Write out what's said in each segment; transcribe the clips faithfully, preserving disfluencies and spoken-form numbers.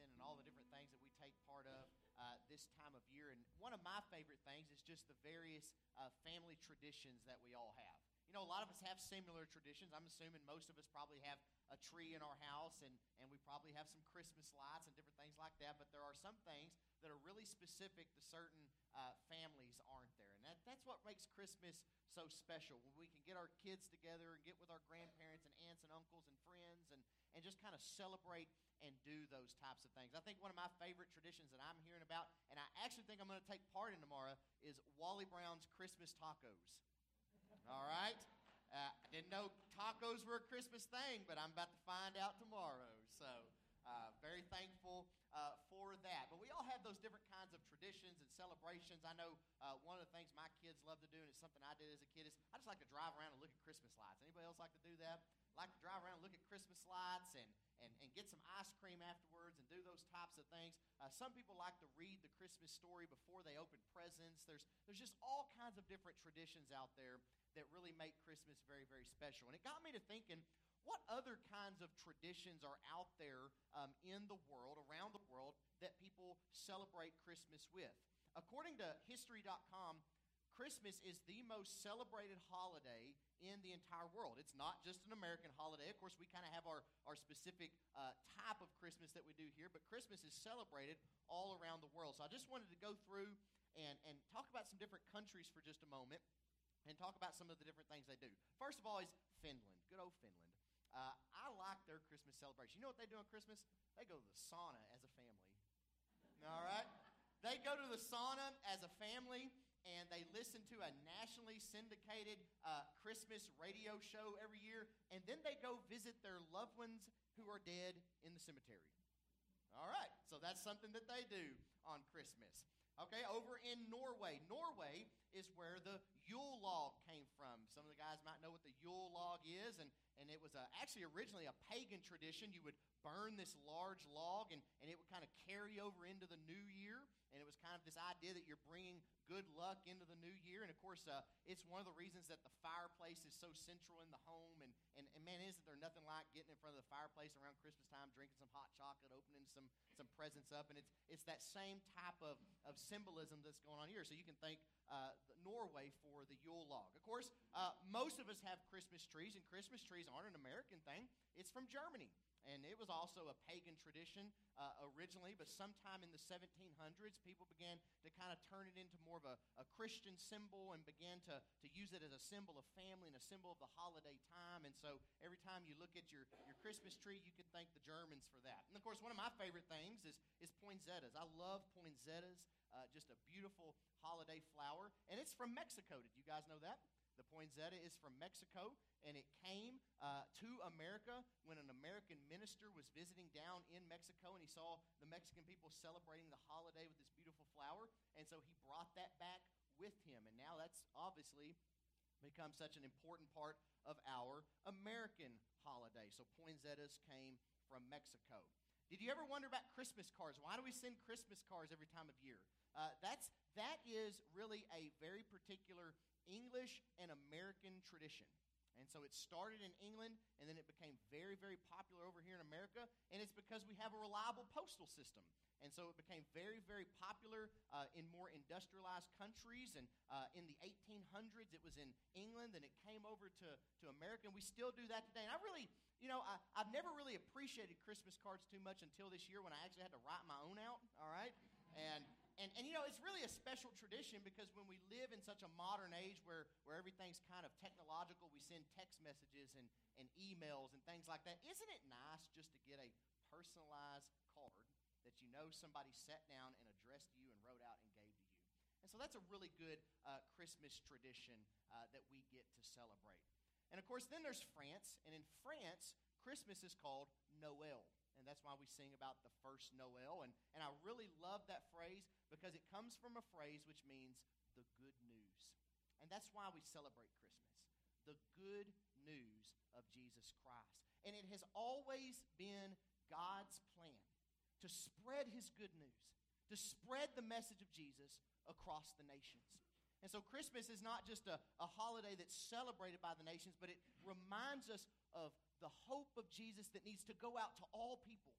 and all the different things that we take part of uh, this time of year. And one of my favorite things is just the various uh, family traditions that we all have. You know, a lot of us have similar traditions. I'm assuming most of us probably have a tree in our house, and, and we probably have some Christmas lights and different things like that. But there are some things that are really specific to certain uh, families, aren't there? And that, that's what makes Christmas so special, when we can get our kids together and get with our grandparents and aunts and uncles and friends and, and just kind of celebrate and do those types of things. I think one of my favorite traditions that I'm hearing about, and I actually think I'm going to take part in tomorrow, is Wally Brown's Christmas tacos. All right? Uh, I didn't know tacos were a Christmas thing, but I'm about to find out tomorrow. So, uh, very thankful uh, for that. But we all have those different kinds of traditions and celebrations. I know uh, one of the things my kids love to do, and it's something I did as a kid, is I just like to drive around and look at Christmas lights. Anybody else like to do that? I like to drive around and look at Christmas lights and And, and get some ice cream afterwards and do those types of things. Uh, some people like to read the Christmas story before they open presents. There's, there's just all kinds of different traditions out there that really make Christmas very, very special. And it got me to thinking, what other kinds of traditions are out there um, in the world, around the world, that people celebrate Christmas with? According to History dot com, Christmas is the most celebrated holiday in the entire world. It's not just an American holiday. Of course, we kind of have our, our specific uh, type of Christmas that we do here, but Christmas is celebrated all around the world. So I just wanted to go through and, and talk about some different countries for just a moment and talk about some of the different things they do. First of all is Finland, good old Finland. Uh, I like their Christmas celebration. You know what they do on Christmas? They go to the sauna as a family. All right? They go to the sauna as a family, and they listen to a nationally syndicated uh, Christmas radio show every year, and then they go visit their loved ones who are dead in the cemetery. All right, so that's something that they do on Christmas. Okay, over in Norway. Norway is where the Yule log came from. Some of the guys might know what the Yule log is, and, and it was a, actually originally a pagan tradition. You would burn this large log, and, and it would kind of carry over into the new year, and it was kind of this idea that you're bringing good luck into the new year. And of course, uh, it's one of the reasons that the fireplace is so central in the home, and, and, and man, isn't there nothing like getting in front of the fireplace around Christmas time, drinking some hot chocolate, opening some, some presents up, and it's it's that same type of, of symbolism that's going on here. So you can thank uh, Norway for the Yule log. Of course, uh, most of us have Christmas trees, and Christmas trees aren't an American thing. It's from Germany. And it was also a pagan tradition uh, originally, but sometime in the seventeen hundreds, people began to kind of turn it into more of a, a Christian symbol and began to, to use it as a symbol of family and a symbol of the holiday time. And so every time you look at your, your Christmas tree, you can thank the Germans for that. And of course, one of my favorite things is, is poinsettias. I love poinsettias, uh, just a beautiful holiday flower. And it's from Mexico. Did you guys know that? The poinsettia is from Mexico, and it came uh, to America when an American minister was visiting down in Mexico, and he saw the Mexican people celebrating the holiday with this beautiful flower, and so he brought that back with him, and now that's obviously become such an important part of our American holiday. So poinsettias came from Mexico. Did you ever wonder about Christmas cards? Why do we send Christmas cards every time of year? Uh, that's that is really a very particular English and American tradition. And so it started in England, and then it became very, very popular over here in America, and it's because we have a reliable postal system. And so it became very, very popular uh, in more industrialized countries, and uh, in the eighteen hundreds it was in England, and it came over to, to America, and we still do that today. And I really, you know, I, I've never really appreciated Christmas cards too much until this year when I actually had to write my own out, all right? And And, and, you know, it's really a special tradition because when we live in such a modern age where, where everything's kind of technological, we send text messages and, and emails and things like that. Isn't it nice just to get a personalized card that you know somebody sat down and addressed you and wrote out and gave to you? And so that's a really good uh, Christmas tradition uh, that we get to celebrate. And, of course, then there's France. And in France, Christmas is called Noel. And that's why we sing about the first Noel. And, and I really love that phrase because it comes from a phrase which means the good news. And that's why we celebrate Christmas. The good news of Jesus Christ. And it has always been God's plan to spread his good news, to spread the message of Jesus across the nations. And so Christmas is not just a, a holiday that's celebrated by the nations, but it reminds us of the hope of Jesus that needs to go out to all people,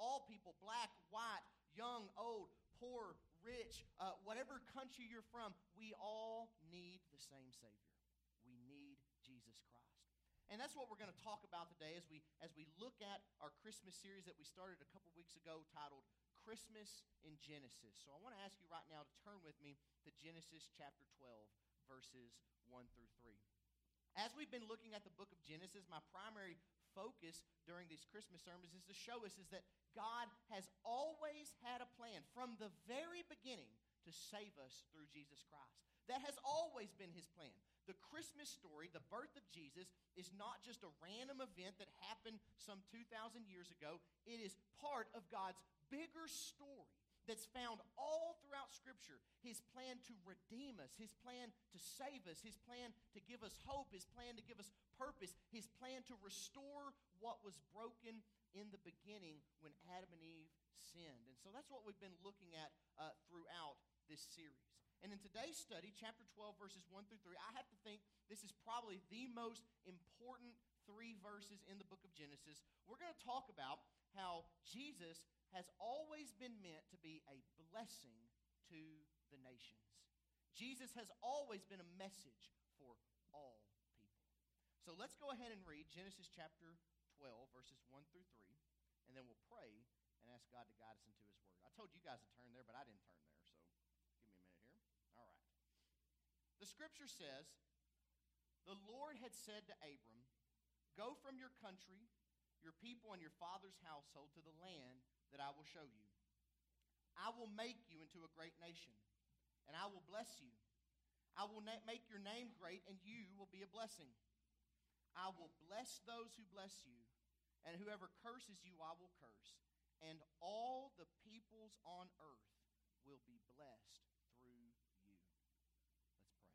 all people, black, white, young, old, poor, rich, uh, whatever country you're from, we all need the same Savior. We need Jesus Christ. And that's what we're going to talk about today as we as we look at our Christmas series that we started a couple weeks ago titled Christmas in Genesis. So I want to ask you right now to turn with me to Genesis chapter twelve, verses one through three. As we've been looking at the book of Genesis, my primary focus during these Christmas sermons is to show us is that God has always had a plan from the very beginning to save us through Jesus Christ. That has always been his plan. The Christmas story, the birth of Jesus, is not just a random event that happened some two thousand years ago. It is part of God's bigger story that's found all throughout Scripture. His plan to redeem us, his plan to save us, his plan to give us hope, his plan to give us purpose, his plan to restore what was broken in the beginning when Adam and Eve sinned. And so that's what we've been looking at uh, throughout this series. And in today's study, chapter twelve, verses one through three, I have to think this is probably the most important three verses in the book of Genesis. We're going to talk about how Jesus has always been meant to be a blessing to the nations. Jesus has always been a message for all people. So let's go ahead and read Genesis chapter twelve, verses one through three, and then we'll pray and ask God to guide us into his word. I told you guys to turn there, but I didn't turn there, so give me a minute here. All right. The scripture says, "The Lord had said to Abram, 'Go from your country, your people, and your father's household to the land that I will show you. I will make you into a great nation, and I will bless you. I will na- make your name great, and you will be a blessing. I will bless those who bless you, and whoever curses you I will curse, and all the peoples on earth will be blessed through you.'" Let's pray.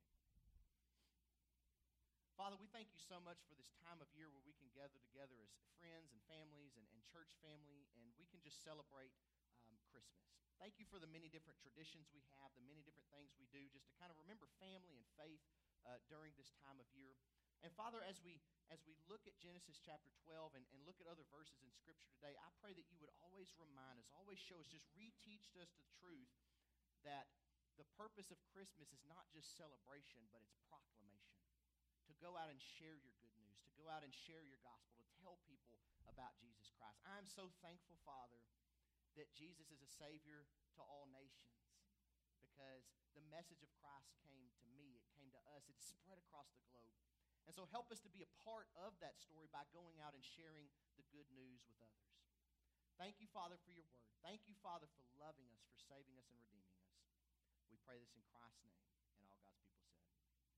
Father, we thank you so much for this time of year where we can gather together as friends and families and, and church family, and we can just celebrate um, Christmas. Thank you for the many different traditions we have, the many different things we do just to kind of remember family and faith uh, during this time of year. And Father, as we as we look at Genesis chapter twelve and, and look at other verses in Scripture today, I pray that you would always remind us, always show us, just reteach us the truth that the purpose of Christmas is not just celebration, but it's proclamation. To go out and share your good news, to go out and share your gospel, to tell people about Jesus Christ. I'm so thankful, Father, that Jesus is a Savior to all nations, because the message of Christ came to me, it came to us, it spread across the globe. And so help us to be a part of that story by going out and sharing the good news with others. Thank you, Father, for your word. Thank you, Father, for loving us, for saving us and redeeming us. We pray this in Christ's name, and all God's people said.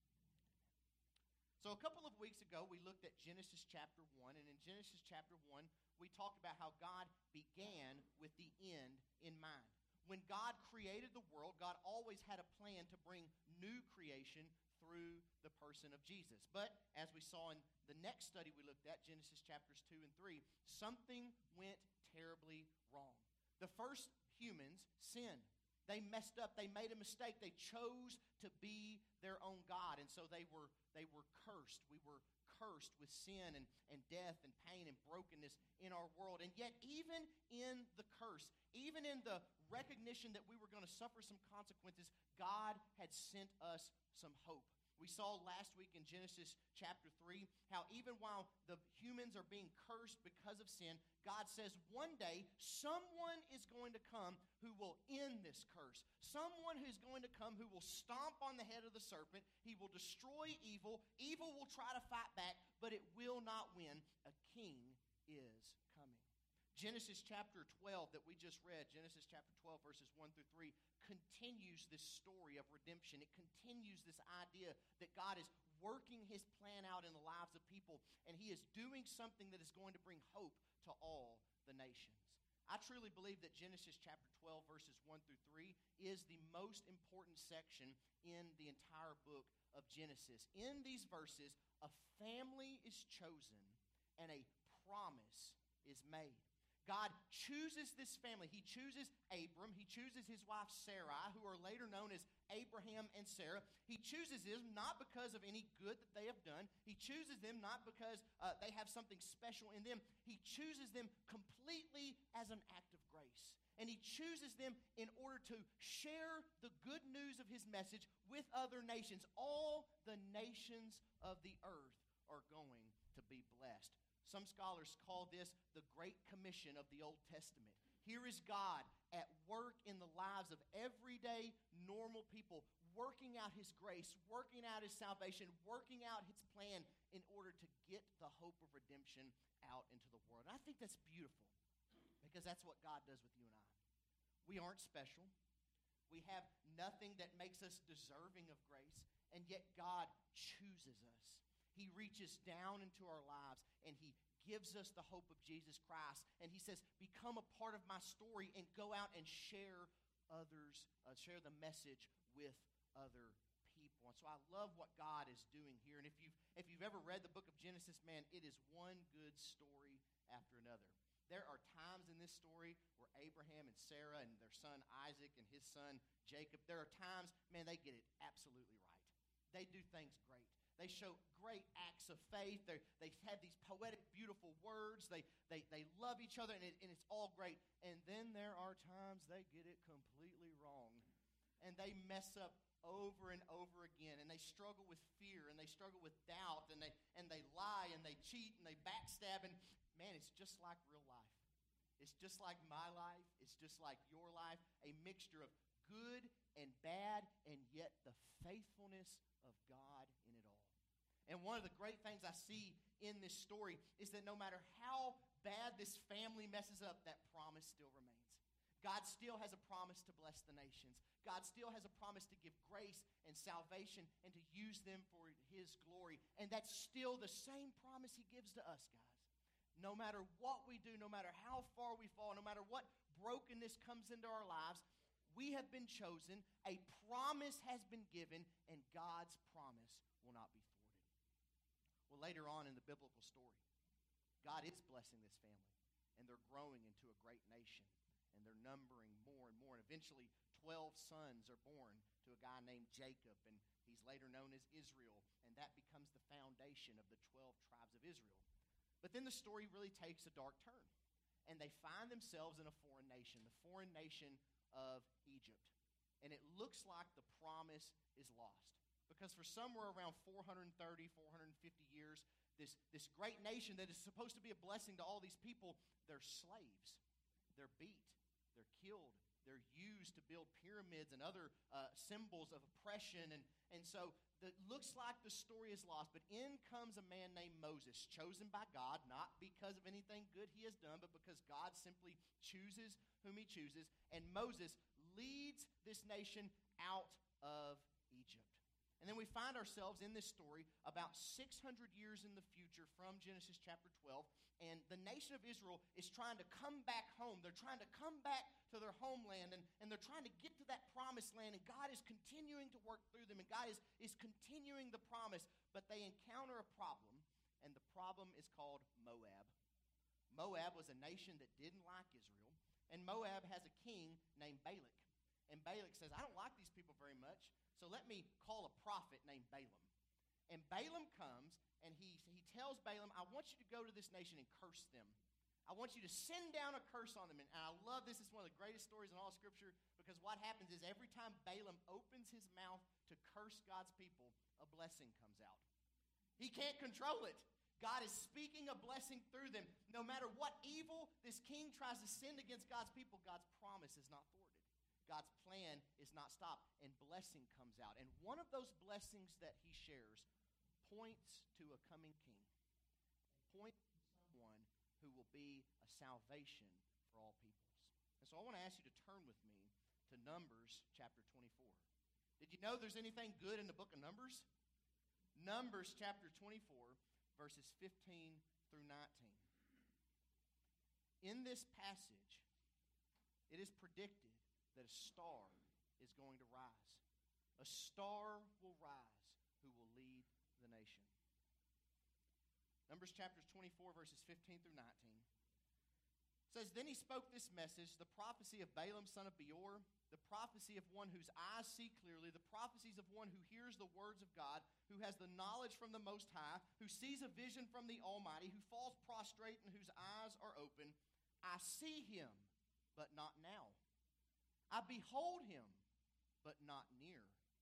So a couple of weeks ago, we looked at Genesis chapter one, and in Genesis chapter one, we talked about how God began with the end in mind. When God created the world, God always had a plan to bring new creation through the person of Jesus. But as we saw in the next study we looked at, Genesis chapters two and three, something went terribly wrong. The first humans sinned. They messed up. They made a mistake. They chose to be their own God. And so they were they were cursed. We were cursed with sin and, and death and pain and brokenness in our world. And yet, even in the curse, even in the recognition that we were going to suffer some consequences, God had sent us some hope. We saw last week in Genesis chapter three how even while the humans are being cursed because of sin, God says one day someone is going to come who will end this curse. Someone who's going to come who will stomp on the head of the serpent. He will destroy evil. Evil will try to fight back, but it will not win. A king is coming. Genesis chapter twelve that we just read, Genesis chapter twelve, verses one through three, continues this story of redemption. It continues this idea that God is working his plan out in the lives of people, and he is doing something that is going to bring hope to all the nations. I truly believe that Genesis chapter twelve, verses one through three, is the most important section in the entire book of Genesis. In these verses, a family is chosen and a promise is made. God chooses this family. He chooses Abram. He chooses his wife Sarai, who are later known as Abraham and Sarah. He chooses them not because of any good that they have done. He chooses them not because uh, they have something special in them. He chooses them completely as an act And he chooses them in order to share the good news of his message with other nations. All the nations of the earth are going to be blessed. Some scholars call this the Great Commission of the Old Testament. Here is God at work in the lives of everyday, normal people, working out his grace, working out his salvation, working out his plan in order to get the hope of redemption out into the world. And I think that's beautiful because that's what God does with you and I. We aren't special. We have nothing that makes us deserving of grace, and yet God chooses us. He reaches down into our lives, and he gives us the hope of Jesus Christ. And he says, become a part of my story and go out and share others, uh, share the message with other people. And so I love what God is doing here. And if you've, if you've ever read the book of Genesis, man, it is one good story after another. There are times in this story where Abraham and Sarah and their son Isaac and his son Jacob, there are times, man, they get it absolutely right. They do things great. They show great acts of faith. They're, they have these poetic, beautiful words. They, they, they love each other, and, it, and it's all great. And then there are times they get it completely wrong. And they mess up over and over again. And they struggle with fear, and they struggle with doubt, and they, and they lie, and they cheat, and they backstab. And man, it's just like real life. It's just like my life. It's just like your life. A mixture of good and bad, and yet the faithfulness of God in it all. And one of the great things I see in this story is that no matter how bad this family messes up, that promise still remains. God still has a promise to bless the nations. God still has a promise to give grace and salvation and to use them for his glory. And that's still the same promise he gives to us, guys. No matter what we do, no matter how far we fall, no matter what brokenness comes into our lives, we have been chosen, a promise has been given, and God's promise will not be thwarted. Well, later on in the biblical story, God is blessing this family, and they're growing into a great nation, and they're numbering more and more, and eventually twelve sons are born to a guy named Jacob, and he's later known as Israel, and that becomes the foundation of the twelve tribes of Israel. But then the story really takes a dark turn, and they find themselves in a foreign nation, the foreign nation of Egypt. And it looks like the promise is lost. Because for somewhere around four hundred thirty, four hundred fifty years, this, this great nation that is supposed to be a blessing to all these people, they're slaves. They're beat. They're killed. They're used to build pyramids and other uh, symbols of oppression. And, and so it looks like the story is lost. But in comes a man named Moses, chosen by God, not because of anything good he has done, but because God simply chooses whom he chooses. And Moses leads this nation out of Egypt. And then we find ourselves in this story about six hundred years in the future from Genesis chapter twelve. And the nation of Israel is trying to come back home. They're trying to come back to their homeland. And, and they're trying to get to that promised land. And God is continuing to work through them. And God is, is continuing the promise. But they encounter a problem. And the problem is called Moab. Moab was a nation that didn't like Israel. And Moab has a king named Balak. And Balak says, I don't like these people very much, so let me call a prophet named Balaam. And Balaam comes, and he, he tells Balaam, I want you to go to this nation and curse them. I want you to send down a curse on them. And I love this. It's one of the greatest stories in all of Scripture, because what happens is every time Balaam opens his mouth to curse God's people, a blessing comes out. He can't control it. God is speaking a blessing through them. No matter what evil this king tries to send against God's people, God's promise is not thwarted. God's plan is not stopped, and blessing comes out. And one of those blessings that he shares points to a coming king, points to someone who will be a salvation for all peoples. And so I want to ask you to turn with me to Numbers chapter twenty-four. Did you know there's anything good in the book of Numbers? Numbers chapter twenty-four, verses fifteen through nineteen. In this passage, it is predicted that a star is going to rise. A star will rise who will lead the nation. Numbers chapters twenty-four, verses fifteen through nineteen. Says, then he spoke this message, the prophecy of Balaam son of Beor, the prophecy of one whose eyes see clearly, the prophecies of one who hears the words of God, who has the knowledge from the Most High, who sees a vision from the Almighty, who falls prostrate and whose eyes are open. I see him, but not now. I behold him, but not near.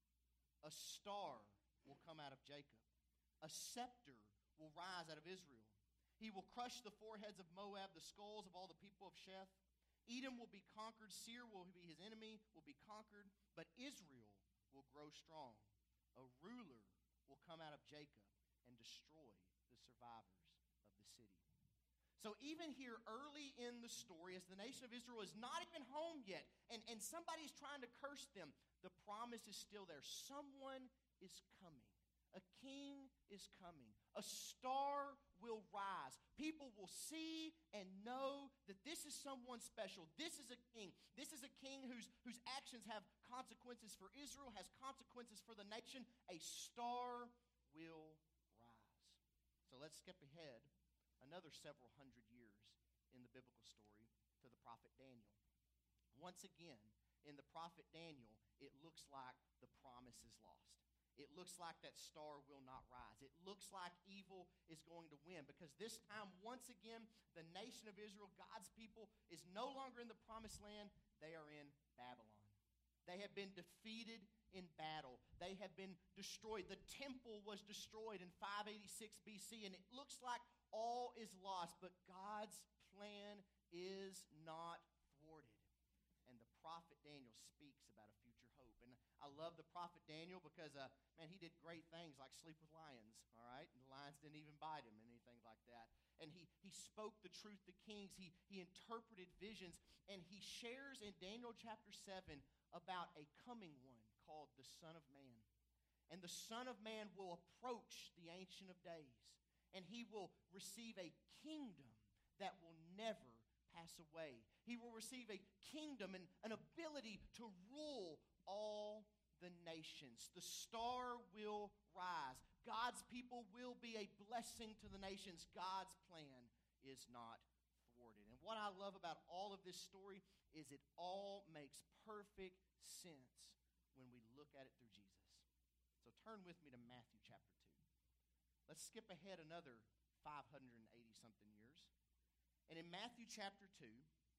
A star will come out of Jacob. A scepter will rise out of Israel. He will crush the foreheads of Moab, the skulls of all the people of Sheth. Edom will be conquered. Seir will be his enemy, will be conquered. But Israel will grow strong. A ruler will come out of Jacob and destroy the survivors of the city. So even here early in the story, as the nation of Israel is not even home yet, and, and somebody's trying to curse them, the promise is still there. Someone is coming. A king is coming. A star will rise. People will see and know that this is someone special. This is a king. This is a king whose, whose actions have consequences for Israel, has consequences for the nation. A star will rise. So let's skip ahead another several hundred years in the biblical story to the prophet Daniel. Once again, in the prophet Daniel, it looks like the promise is lost. It looks like that star will not rise. It looks like evil is going to win, because this time, once again, the nation of Israel, God's people, is no longer in the promised land. They are in Babylon. They have been defeated in battle. They have been destroyed. The temple was destroyed in five eighty-six B C, and it looks like all is lost, but God's plan is not thwarted. And the prophet Daniel speaks about a future hope. And I love the prophet Daniel because, uh, man, he did great things like sleep with lions, all right? And the lions didn't even bite him and anything like that. And he, he spoke the truth to kings. He, he interpreted visions. And he shares in Daniel chapter seven about a coming one called the Son of Man. And the Son of Man will approach the Ancient of Days. And he will receive a kingdom that will never pass away. He will receive a kingdom and an ability to rule all the nations. The star will rise. God's people will be a blessing to the nations. God's plan is not thwarted. And what I love about all of this story is it all makes perfect sense when we look at it through Jesus. So turn with me to Matthew chapter two. Let's skip ahead another five hundred eighty-something years. And in Matthew chapter two,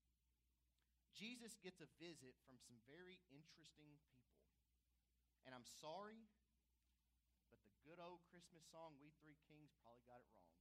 Jesus gets a visit from some very interesting people. And I'm sorry, but the good old Christmas song, We Three Kings, probably got it wrong.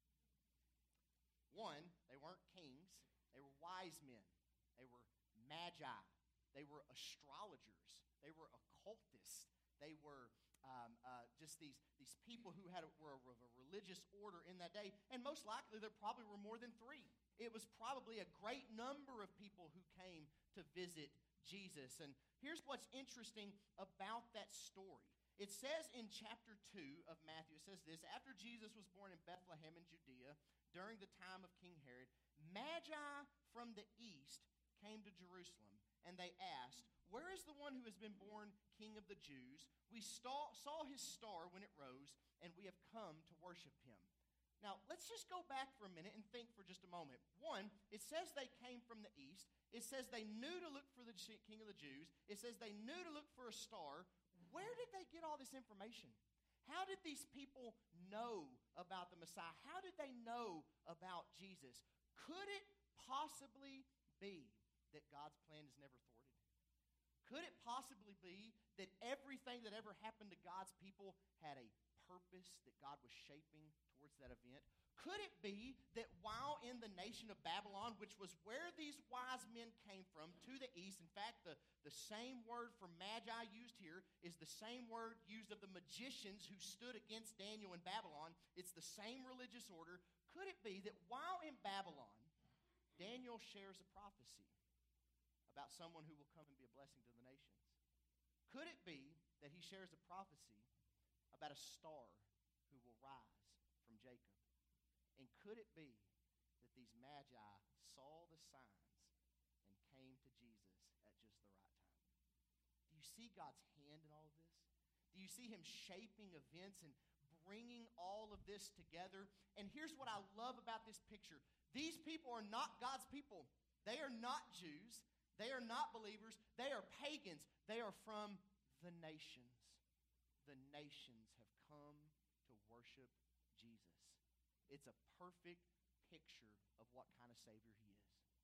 One, they weren't kings. They were wise men. They were magi. They were astrologers. They were occultists. They were um, uh, just these, these people who had a, were of a religious order in that day. And most likely there probably were more than three. It was probably a great number of people who came to visit Jesus. And here's what's interesting about that story. It says in chapter two of Matthew, it says this: after Jesus was born in Bethlehem in Judea during the time of King Herod, Magi from the east came to Jerusalem, and they asked, "Where is the one who has been born King of the Jews? We saw, saw his star when it rose, and we have come to worship him." Now, let's just go back for a minute and think for just a moment. One, it says they came from the east. It says they knew to look for the King of the Jews. It says they knew to look for a star. Where did they get all this information? How did these people know about the Messiah? How did they know about Jesus? Could it possibly be that God's plan is never thwarted? Could it possibly be that everything that ever happened to God's people had a purpose that God was shaping towards that event? Could it be that while in the nation of Babylon, which was where these wise men came from, to the east, in fact, the, the same word for magi used here is the same word used of the magicians who stood against Daniel in Babylon. It's the same religious order. Could it be that while in Babylon, Daniel shares a prophecy about someone who will come and be a blessing to the nations? Could it be that he shares a prophecy about a star who will rise from Jacob? And could it be that these magi saw the signs and came to Jesus at just the right time? Do you see God's hand in all of this? Do you see him shaping events and bringing all of this together? And here's what I love about this picture. These people are not God's people. They are not Jews. They are not believers. They are pagans. They are from the nations. The nations have come to worship Jesus. It's a perfect picture of what kind of Savior he is.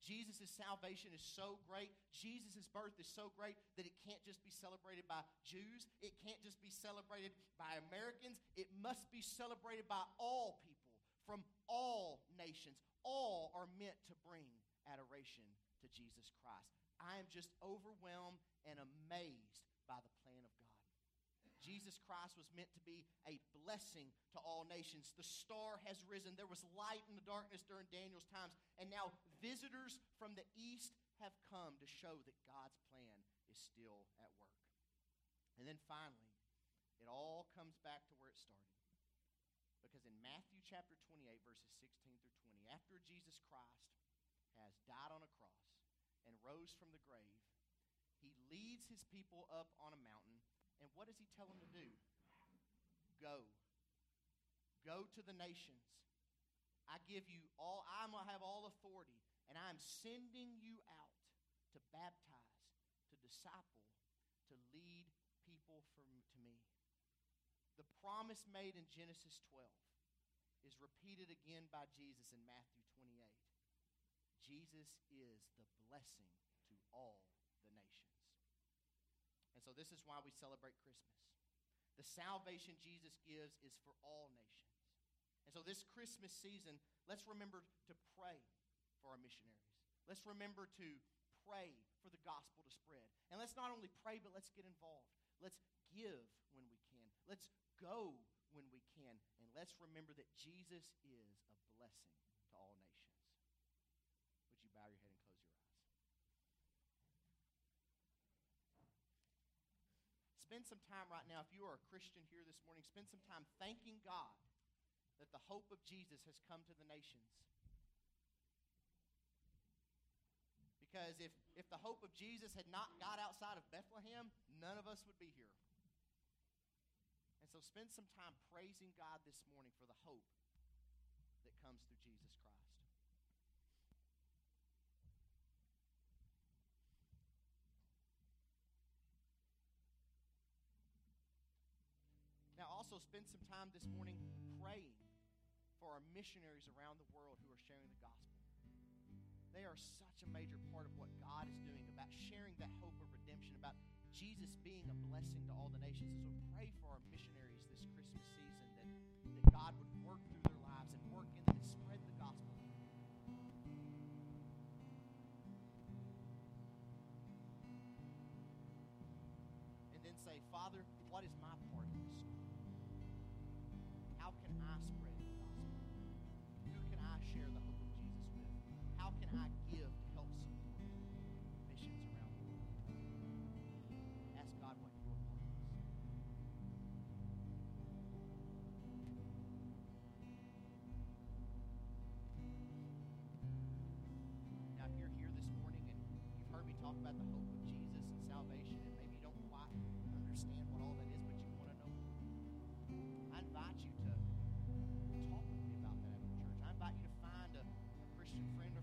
Jesus' salvation is so great. Jesus' birth is so great that it can't just be celebrated by Jews. It can't just be celebrated by Americans. It must be celebrated by all people from all nations. All are meant to bring adoration to Jesus Christ. I am just overwhelmed and amazed by the plan of God. Jesus Christ was meant to be a blessing to all nations. The star has risen. There was light in the darkness during Daniel's times. And now visitors from the east have come to show that God's plan is still at work. And then finally, it all comes back to where it started. Because in Matthew chapter twenty-eight, verses sixteen through twenty, after Jesus Christ has died on a cross and rose from the grave, he leads his people up on a mountain. And what does he tell them to do? Go. Go to the nations. I give you all, I have all authority, and I am sending you out to baptize, to disciple, to lead people from, to me. The promise made in Genesis twelve is repeated again by Jesus in Matthew twenty-eight. Jesus is the blessing to all the nations. And so this is why we celebrate Christmas. The salvation Jesus gives is for all nations. And so this Christmas season, let's remember to pray for our missionaries. Let's remember to pray for the gospel to spread. And let's not only pray, but let's get involved. Let's give when we can. Let's go when we can. And let's remember that Jesus is a blessing to all nations. Would you bow your head and close your eyes? Spend some time right now, if you are a Christian here this morning, spend some time thanking God that the hope of Jesus has come to the nations. Because if, if the hope of Jesus had not got outside of Bethlehem, none of us would be here. And so spend some time praising God this morning for the hope that comes through Jesus Christ. Now also spend some time this morning praying for our missionaries around the world who are sharing the gospel. They are such a major part of what God is doing about sharing that hope of redemption, about Jesus being a blessing to all the nations. And so pray for our missionaries this Christmas season that, that God would work through their lives and work in them and spread the gospel. And then say, Father, what is my part in this story? How can I spread the gospel? Who can I share the hope of Jesus with? How can I give to help support missions around the world? Ask God what your part is. Now, if you're here this morning and you've heard me talk about the hope of Jesus and salvation, and maybe you don't quite understand what all that is, but you want to know more, I invite you to talk with me about that after church. I invite you to find a, a Christian friend